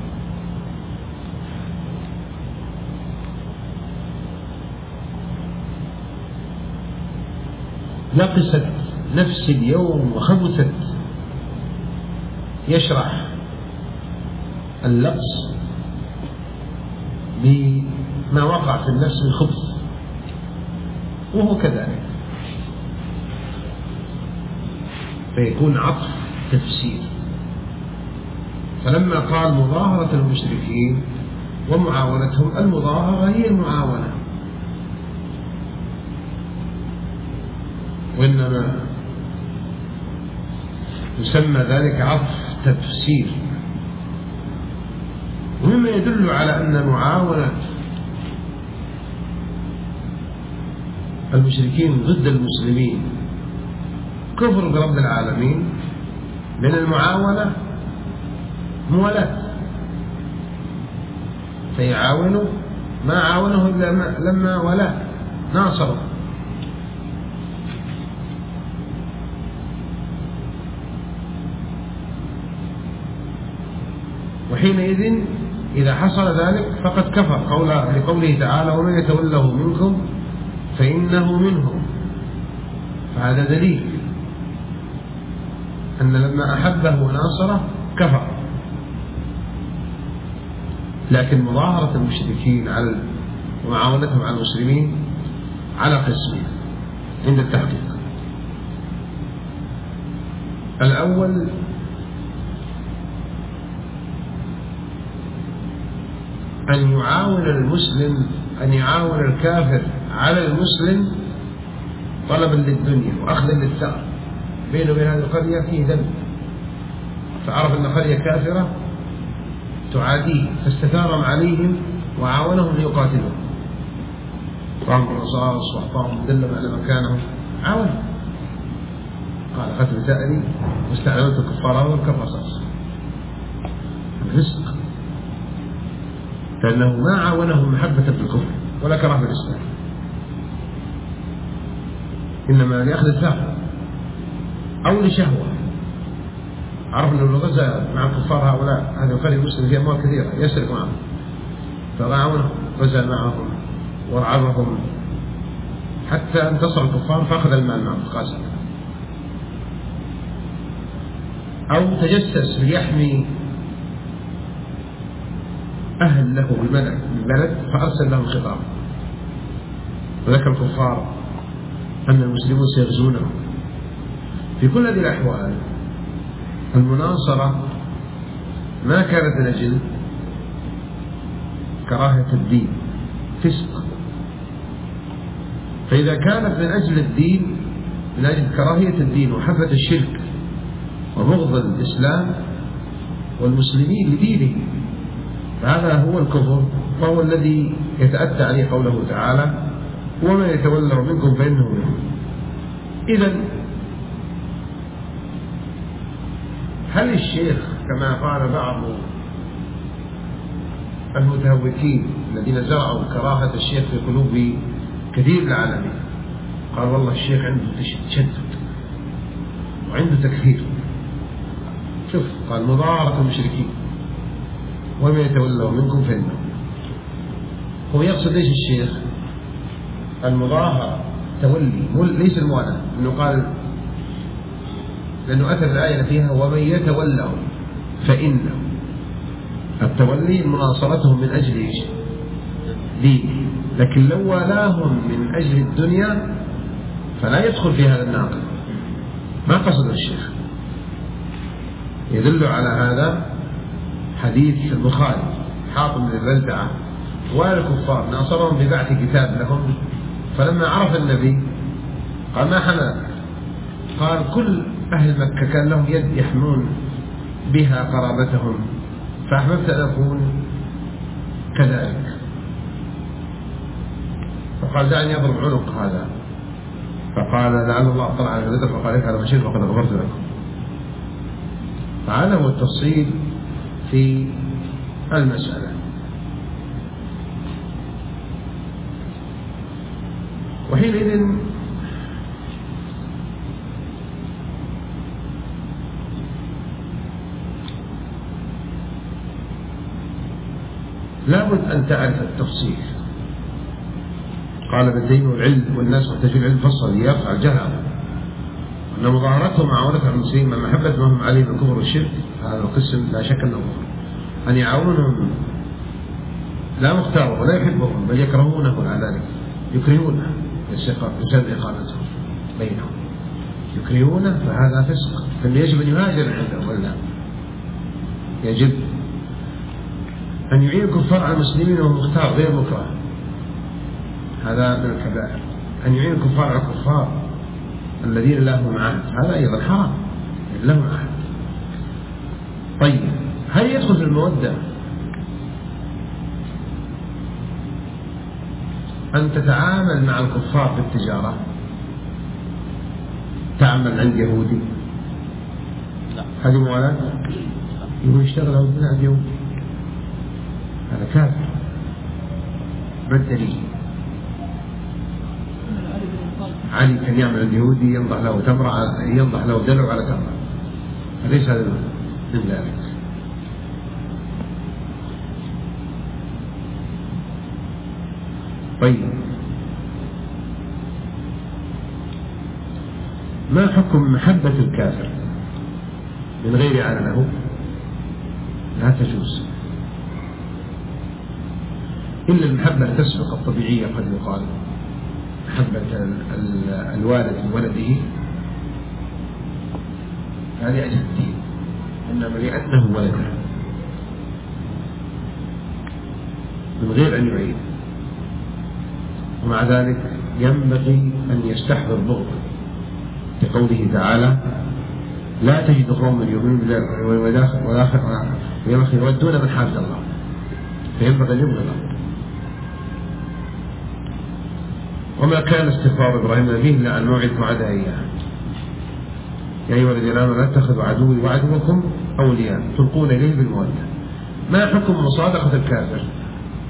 لقست نفس اليوم وخبثت، يشرح اللقص بما وقع في النفس من خبث، وهو كذلك، فيكون عطف تفسير. فلما قال مظاهرة المشركين ومعاونتهم، المظاهرة هي المعاونة، وإنما يسمى ذلك عطف تفسير. ومما يدل على أن معاونة المشركين ضد المسلمين كفر برب العالمين، من المعاونة موالاة، فيعاونوا ما عاونه إلا لما ولا ناصروا. وحينئذ إذا حصل ذلك فقد كفر، لقوله تعالى: ومن يتوله منكم فإنه منهم. فهذا دليل أن لما أحبه وناصره كفر. لكن مظاهرة المشركين على ومعاونتهم على المسلمين على قسمين عند التحقيق. الأول أن يعاون المسلم أن يعاون الكافر على المسلم طلبا للدنيا وأخذا للثأر. بينه وبين هذه القرية فيه ذنب، فعرف أن قرية كافرة تعاديه، فاستثارهم عليهم وعاونهم ليقاتلهم، وعمر الرصاص وأعطاهم دلم على مكانهم، عاون. قال: قتل ثأري واستعملت الكفار واركب الرصاص. الرزق. فإنه ما عاونهم محبة بالكفر ولا كراهة بالإسلام، إنما لأخذ الثأر أو لشهوة. عرف أنه لو غزا مع الكفار هؤلاء هذا القرية المسلم فيها أموال كثيرة يسرق معهم، فعاونهم غزا معهم ورعبهم حتى انتصر الكفار فأخذ المال معهم قاسم، أو تجسس ليحمي أهل له بالبلد فأرسل لهم خطاب وذكر الكفار أن المسلمون سيغزونهم. في كل هذه الأحوال المناصرة ما كانت من أجل كراهة الدين فسق، فإذا كانت من أجل الدين من أجل كراهية الدين وحفة الشرك وبغض الإسلام والمسلمين لدينه فهذا هو الكفر، وهو الذي يتأتى عليه قوله تعالى ومن يتولوا منكم فإنه منهم. إذن هل الشيخ كما قال بعض المتهوكين الذين زرعوا كراهة الشيخ في قلوب كثير من العالمين قال والله الشيخ عنده تشدد وعنده تكفير، شوف قال مضارة المشركين ومن يتولوا منكم فإنه، هو يقصد ليش الشيخ المظاهرة تولي ليس الموالاة، انه قال لأنه أتى الآية فيها ومن يتولوا فإنه، التولي مناصرتهم من أجل إيش؟ دين، لكن لو والاهم من أجل الدنيا فلا يدخل في هذا الناقض، ما قصد الشيخ. يدل على هذا حديث البخاري حاطم بن البلتعة والكفار ناصرهم ببعث كتاب لهم، فلما عرف النبي قال ما حمل، قال كل أهل مكة كان لهم يد يحمون بها قرابتهم فأحببت أن أكون كذلك، فقال دعني أضرب عنق هذا، فقال لعل الله اطلع على بدر فقال لك على مشير فقد غفرت لكم. فهذا هو التفصيل في المسألة. وحينئذ لابد أن تعرف التفصيل. قال بالدين والعلم والناس محتاجين العلم فصل يرفع الجهل، أن مظاهرتهم معاونة المسلمين مع محبة ما هم عليه من الكفر والشرك هذا القسم لا شك أنه كفر، أن يعاونهم لا مختار ولا يحبهم بل يكرهونه على ذلك، يكرهونه بسبب إقامتهم بينهم، يكرهونه فهذا فسق، فإنه يجب أن يهاجر عنده ولا يجب أن يعين الكفار على المسلمين وهو مختار غير مكره، هذا من الكبائر. أن يعين الكفار على الكفار الذين لهم عهد هذا أيضا حرام، لهم عهد. طيب هل يدخل في المودة أن تتعامل مع الكفار في التجارة؟ تعمل عند يهودي لا هذه موالاه؟ يقول يشتغل عند يهودي هذا كافر. ما الدليل؟ علي كان يعمل اليهودي ينضح له تمرة ينضح له دلو على تمرة، فليس هذا من ذلك. طيب ما حكم محبة الكافر من غير على له؟ لا تجوز إلا المحبة تسبق الطبيعية، قد يقال محبة الوالد لولده لا لأجل الدين إنما لأنه ولده من غير أن يعيد، ومع ذلك ينبغي أن يستحضر بغضه لقوله تعالى لا تجد قوما يؤمنون بالله والآخر يودون من حاد الله، فينبغي أن يبغضه. وما كان استغفار إبراهيم لأبيه إلا عن موعد وعدها إياه يا أيها الذين آمنوا لا تتخذوا عدوي وعدوكم أولياء تلقون إليه بالمودة. ما حكم مصادقة الكافر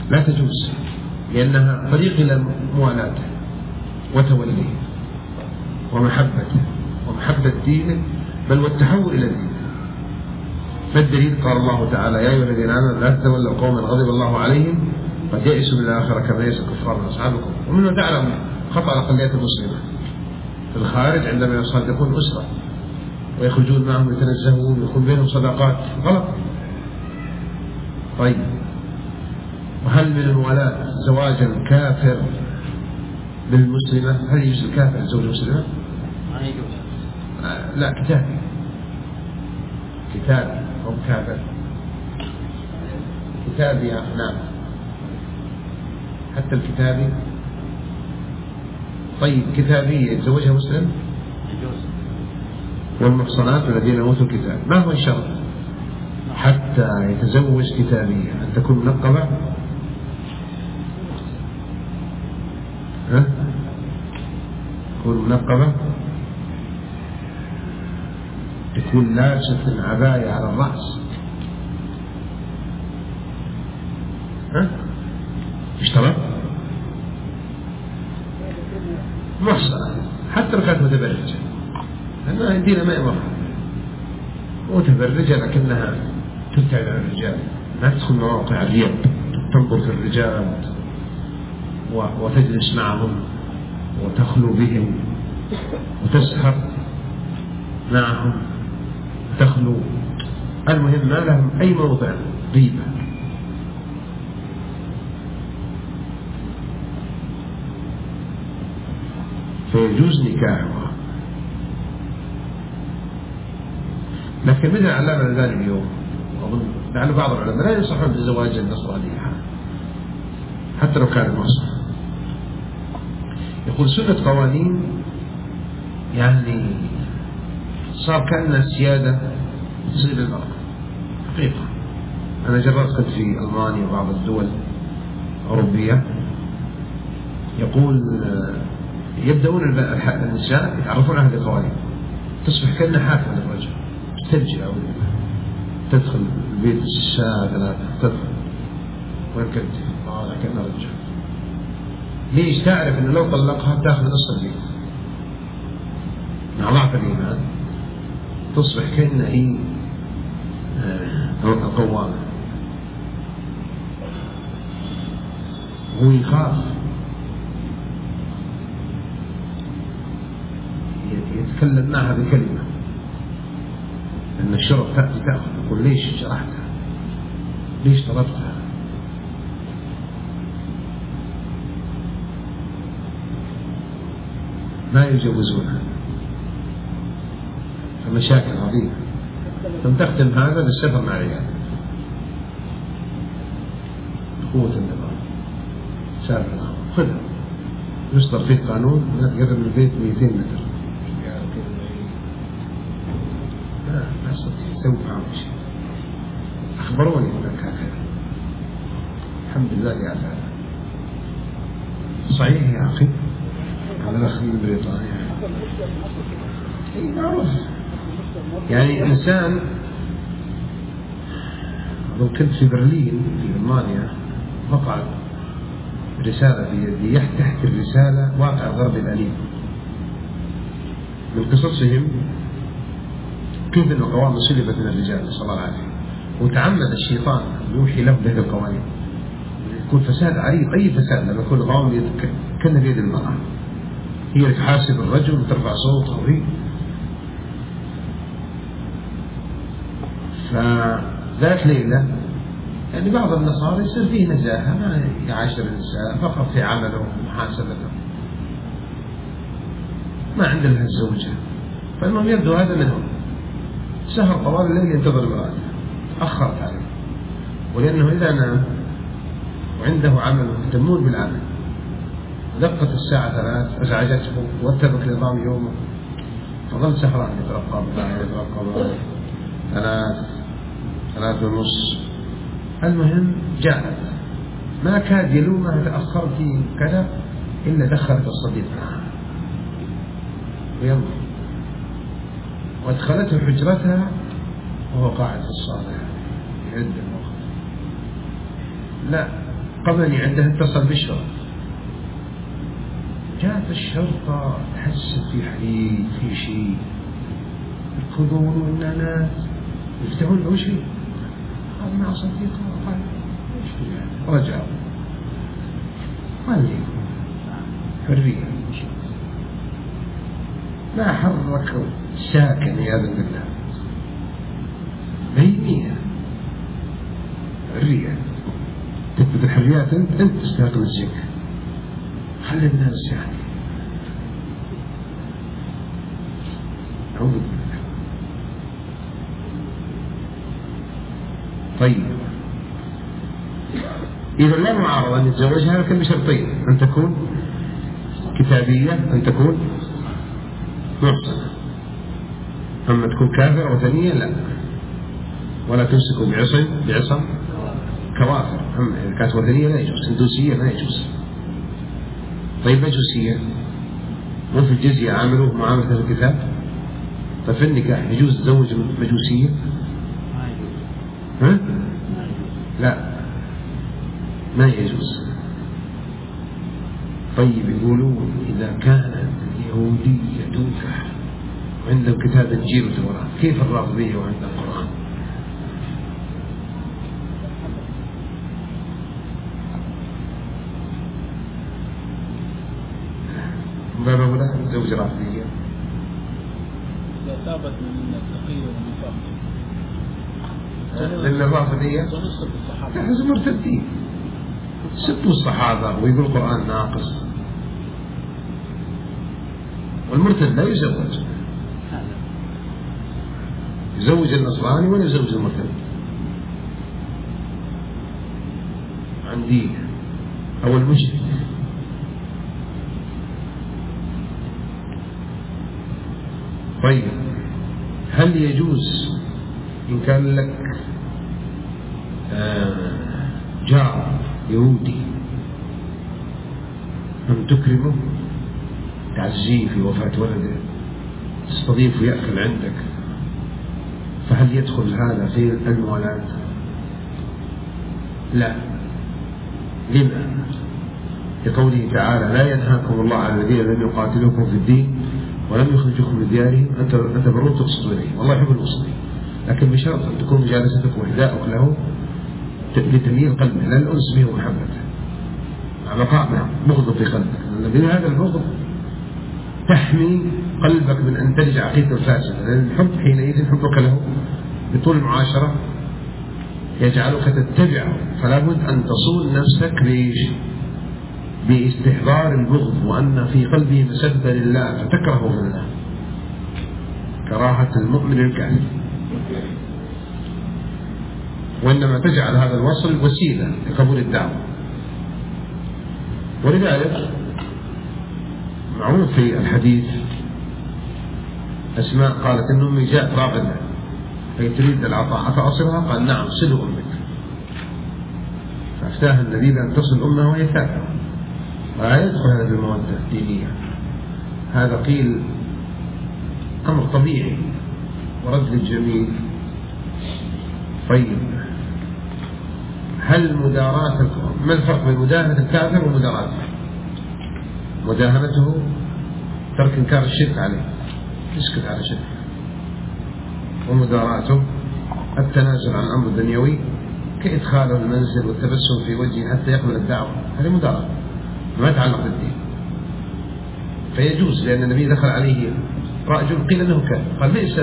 لا تجوز، لأنها طريق إلى موالاته وتوليه ومحبته ومحبة دينه، بل والتحول إلى دينه. فالدليل قال الله تعالى: يا أيها الذين آمنوا لا تتولوا قوما غضب الله عليهم قد يئسوا من الآخرة كما يئس الكفار من أصحابكم. ومنه تعلم خطأ الأقليات المسلمة في الخارج عندما يصادقون أسرة ويخرجون معهم يتنزهون ويكون بينهم صداقات، غلط. طيب، وهل من الموالاة زواج الكافر بالمسلمة؟ هل يجوز الكافر يتزوج المسلمة؟ ما يجوز. آه لا، كتابي كتابي أو كافر كتابي. نعم، حتى الكتابي. طيب، كتابية يتزوجها مسلم؟ يجوز. والمحصنات الذين أوتوا الكتاب، ما هو الشرط حتى يتزوج كتابية؟ أن تكون منقبة؟ ها؟ تكون منقبة، تكون لابسة العباية على الرأس. ها؟ اشترط محصنة حتى لو كانت متبرجة، لأنها عندنا ما يمر متبرجة لكنها تبتعد عن الرجال، ما تدخل مواقع اليد تنظر في الرجال وتجلس معهم وتخلو بهم وتسهر معهم وتخلو. المهم ما لهم أي موضع غيبة. فيجوز نكاحها. لكن مثل العلامة الألباني اليوم، وأظن لعل بعض العلماء لا ينصحون بزواج النصرانية حتى لو كان محصن. يقول سنة قوانين، يعني صار كأنها سيادة تصير للمرأة حقيقة. أنا جربت، كنت في ألمانيا وبعض الدول الأوروبية، يقول يبدأون النساء يتعرفون على هذه القوانين، تصبح كأنها حاكمة للرجل، تسجل أو تدخل البيت الساعة ثلاثة، تدخل وين كنت؟ آه كأنها رجل. ليش؟ تعرف أنه لو طلقها تأخذ نصف البيت مع ضعف الإيمان، تصبح كأنها هي القوامة. هو يخاف يتكلم معها بكلمة، أن الشرط تأتي تأخذ، يقول ليش جرحتها؟ ليش طلبتها؟ ما يجوزونها. فمشاكل عظيمة. ثم تختم هذا بالسفر مع العيال، قوة النظام. سافر خذها، يصدر فيه قانون قبل البيت مئتين متر، لا ما استطيع يسوي معهم شيء. أخبروني هناك هكذا، الحمد لله يا أخي. صحيح يا أخي، على الأخ من بريطانيا أي معروف. يعني إنسان، لو كنت في برلين في ألمانيا، وقعت رسالة في يدي، تحت الرسالة واقع الغرب الأليم. من قصصهم كيف أن القوانين سلبت من الرجال نسأل الله العافية، وتعمد الشيطان يوحي له بهذه القوانين. يكون فساد عريض، أي فساد لما يكون القوانين كان بيد المرأة، هي اللي تحاسب الرجل وترفع صوتها وهي. فذات ليلة يعني بعض النصارى يصير فيه نزاهة، ما يعاشر النساء فقط في عمله ومحاسبته، ما عنده لها الزوجة. فالمهم يبدو هذا منهم، سهر طوال الليل ينتظر امرأته، أخرت عليه، ولأنه إذا نام وعنده عمل يهتمون بالعمل، دقت الساعة ثلاث أزعجته واتبك نظام يومه، فظل سهران يترقب يترقب ثلاث ثلاث ونص. المهم جاءت، ما كاد يلومها تأخرت كذا إلا دخلت الصديق معها ويلا، وادخلته حجرتها وهو قاعد في الصالة يعد الوقت. لا القبني عنده اتصل بالشرطة، جاءت الشرطة تحسب في حديث في شيء، الكذور والناس يفتحون له شيء، قال مع صديقه، قال رجعوا، قال لي حرية، ما حركوا ساكن يا ذا الله، بينية حرية، تثبت الحريات أنت أنت تستاقل الزكاة، خلي الناس يعني أعوذ بالله. طيب إذا لا معارضة أن يتزوجها لكن بشرطين: أن تكون كتابية، أن تكون محصنة. أما تكون كافرة وثنية لا، ولا تمسكوا بعصم بعصم كوافر. أما إذا كانت وثنية لا يجوز، هندوسية ما يجوز. طيب مجوسية، مو في الجزية عاملوه معاملة الكتاب؟ طيب في النكاح يجوز تزوج مجوسية؟ ها؟ لا ما يجوز. طيب يقولون إذا كانت اليهودية تنكح وعندهم كتاب الإنجيل والتوراة، كيف الرافضية وعندهم القرآن؟ بابا ولا تزوج رافضية إذا ثابت من التقية والنفاق لأن الرافضية تحس مرتدين، سبوا الصحابة ويقول القرآن ناقص، والمرتد لا يزوج، يزوج النصراني ولا يزوج المرتد عن دينه أو المشرك. طيب هل يجوز إن كان لك آه جار يهودي أن تكرمه، تعزيه في وفاة ولده، تستضيفه يأكل عندك، فهل يدخل هذا في الموالاة؟ لا. لما؟ لقوله تعالى: لا ينهاكم الله عن الذين لم يقاتلوكم في الدين ولم يخرجوكم من ديارهم أن تبرون تقسطوا إليه، والله يحب المقسطين، لكن بشرط أن تكون مجالستك وإهداؤك له لتمييل قلبه، لا الأنس به ومحبته، مع بقاء بغض في قلبك، لأن هذا البغض تحمي قلبك من أن ترجع عقيدة الفاسدة، لأن الحب حينئذ حبك له بطول المعاشرة يجعلك تتبعه، فلا بد أن تصون نفسك ليش؟ باستحضار البغض، وأن في قلبه مسبة لله فتكرهه في الله كراهة المؤمن الكافر، وإنما تجعل هذا الوصل وسيلة لقبول الدعوة. ولذلك معروف في الحديث أسماء قالت إن أمي جاءت راغبة فهي تريد العطاء فأصلها، قال: نعم صلوا أمك، فأفتاها النبي بأن تصل أمها وهي كافرة، ولا يدخل هذا بالمودة الدينية، هذا قيل أمر طبيعي ورد للجميل. طيب هل مداراة، ما الفرق بين مداهنة الكافر ومداراته؟ مداهنته ترك إنكار الشرك عليه، يسكت على شرك، ومداراته التنازل عن الأمر الدنيوي كإدخاله المنزل والتبسم في وجهه حتى يقبل الدعوة، هذه مداراة ما يتعلق بالدين، فيجوز. لأن النبي دخل عليه رجل قيل أنه كافر، قال: ليس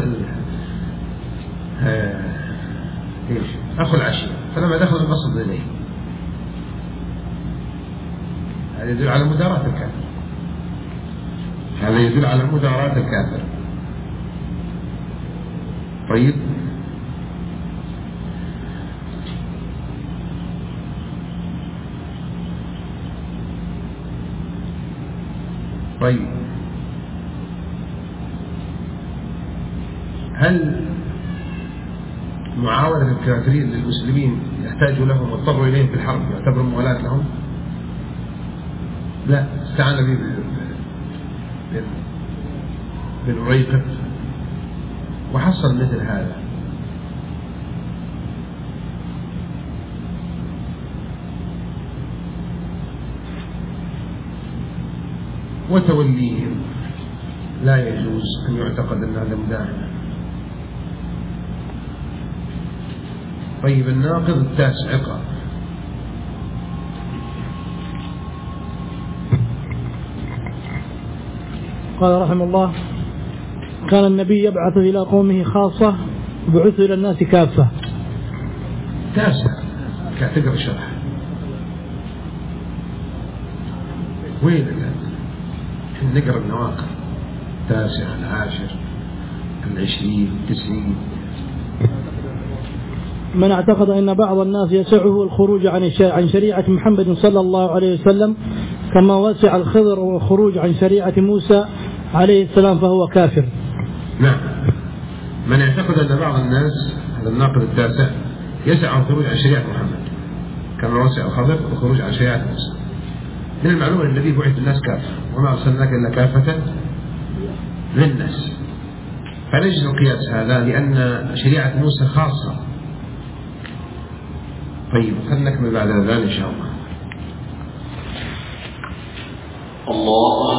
إيش أخو العشيرة، فلما دخل انبسط إليه، هذا يدل على مداراة الكافر، هذا يدل على مداراة الكافر. طيب طيب هل معاونة الكافرين للمسلمين يحتاج لهم واضطروا إليهم في الحرب يعتبر موالاة لهم؟ لا، استعان به بالعريقة وحصل مثل هذا. وتوليهم لا يجوز أن يعتقد أن هذا مداهنة. طيب الناقض التاسع اقرأ. قال رحمه الله: كان النبي يبعث إلى قومه خاصة وبعث إلى الناس كافة. تاسع كاتقرأ شرح وين نقرأ النواقض؟ التاسع، العاشر، العشرين، التسعين. من اعتقد أن بعض الناس يسعه الخروج عن عن شريعة محمد صلى الله عليه وسلم كما وسع الخضر والخروج عن شريعة موسى عليه السلام فهو كافر. نعم، من اعتقد أن بعض الناس، هذا الناقض التاسع، يسع الخروج عن شريعة محمد كما وسع الخضر والخروج عن شريعة موسى. من المعلوم أن النبي بعث الناس كافة وما أرسلناك إلا كافة للناس، فنجد القياس هذا لأن شريعة موسى خاصة. طيب خلنا نكمل بعد ذلك إن شاء الله. الله